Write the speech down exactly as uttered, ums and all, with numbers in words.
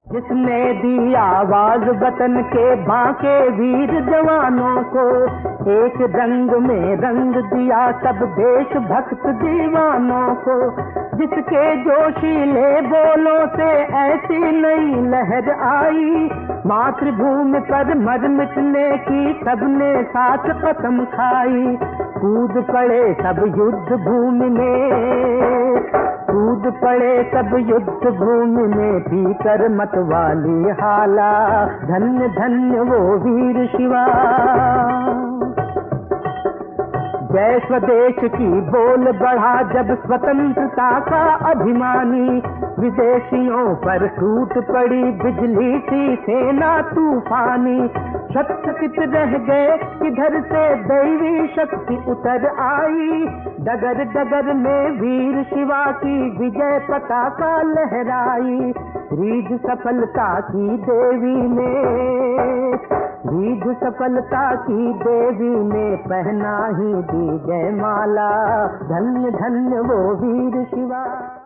जिसने दी आवाज वतन के बांके वीर जवानों को, एक रंग में रंग दिया सब देश भक्त दीवानों को। जिसके जोशीले बोलों से ऐसी नई लहर आई, मातृभूमि पर मर मिटने की सबने साथ कसम खाई। कूद पड़े सब युद्ध भूमि में, कूद पड़े सब युद्ध भूमि में, भीतर मत वाली हाला, धन्य धन्य वो वीर शिवा। जय स्वदेश की बोल बढ़ा जब स्वतंत्रता का अभिमानी, विदेशियों पर टूट पड़ी बिजली सी सेना तूफानी। शतकित रह गए किधर से दैवी शक्ति उतर आई, डगर डगर में वीर शिवा की विजय पताका लहराई। रीझ सफलता की देवी ने, रीझ सफलता की देवी ने पहना ही दी जयमाला, धन्य धन्य वो वीर शिवा।